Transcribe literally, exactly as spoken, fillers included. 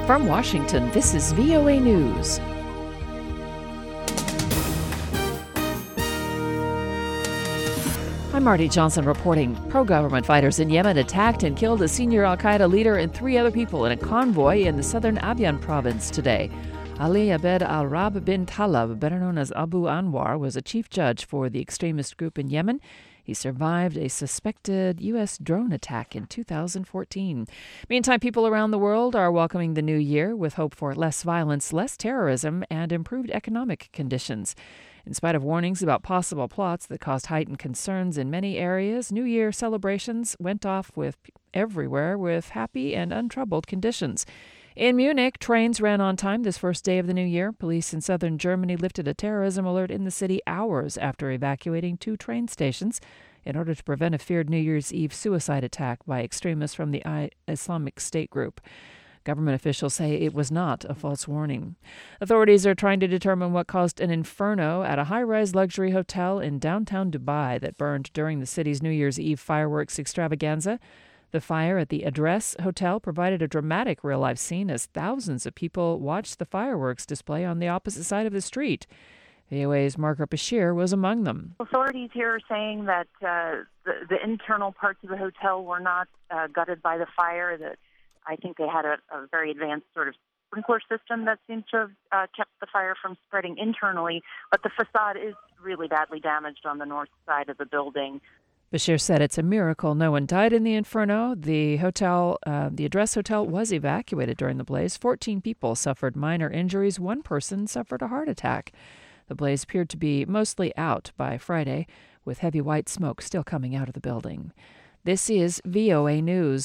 From Washington, this is V O A News. I'm Marty Johnson reporting. Pro-government fighters in Yemen attacked and killed a senior al-Qaeda leader and three other people in a convoy in the southern Abyan province today. Ali Abed al-Rab bin Talab, better known as Abu Anwar, was a chief judge for the extremist group in Yemen. He survived a suspected U S drone attack in two thousand fourteen. Meantime, people around the world are welcoming the new year with hope for less violence, less terrorism, and improved economic conditions. In spite of warnings about possible plots that caused heightened concerns in many areas, New Year celebrations went off with everywhere with happy and untroubled conditions. In Munich, trains ran on time this first day of the new year. Police in southern Germany lifted a terrorism alert in the city hours after evacuating two train stations in order to prevent a feared New Year's Eve suicide attack by extremists from the Islamic State group. Government officials say it was not a false warning. Authorities are trying to determine what caused an inferno at a high-rise luxury hotel in downtown Dubai that burned during the city's New Year's Eve fireworks extravaganza. The fire at the Address Hotel provided a dramatic real-life scene as thousands of people watched the fireworks display on the opposite side of the street. V O A's Margaret Bashir was among them. Authorities here are saying that uh, the, the internal parts of the hotel were not uh, gutted by the fire. That I think they had a, a very advanced sort of sprinkler system that seems to have uh, kept the fire from spreading internally. But the facade is really badly damaged on the north side of the building. Bashir said it's a miracle no one died in the inferno. The hotel, uh, the Address Hotel, was evacuated during the blaze. Fourteen people suffered minor injuries. One person suffered a heart attack. The blaze appeared to be mostly out by Friday, with heavy white smoke still coming out of the building. This is V O A News.